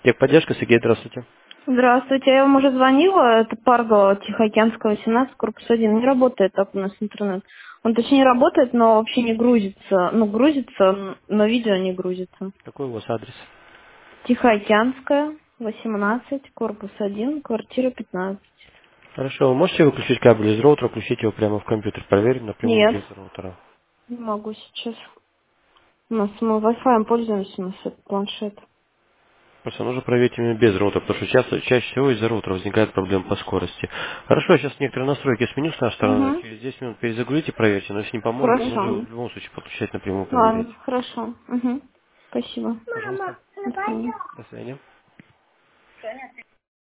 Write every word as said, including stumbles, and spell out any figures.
Техподдержка, Сергей, здравствуйте. Здравствуйте, я вам уже звонила, это Парго, Тихоокеанского, восемнадцать, корпус один, не работает так у нас интернет. Он точнее работает, но вообще не грузится. Ну, грузится, но видео не грузится. Какой у вас адрес? Тихоокеанская, восемнадцать, корпус один, квартира пятнадцать. Хорошо, вы можете выключить кабель из роутера, включить его прямо в компьютер, проверим напрямую Нет, без роутера. не могу сейчас. У нас мы Wi-Fi пользуемся, у нас это планшет. Просто нужно проверить именно без роутера, потому что часто, чаще всего из-за роутера возникает проблема по скорости. Хорошо, я сейчас некоторые настройки сменю с нашей стороны. Угу, Через десять минут перезагрузите, проверьте, но если не поможет, хорошо. лучше в любом случае подключать напрямую, проверять. Ладно, хорошо. Угу. Спасибо. Пожалуйста. До свидания. До свидания.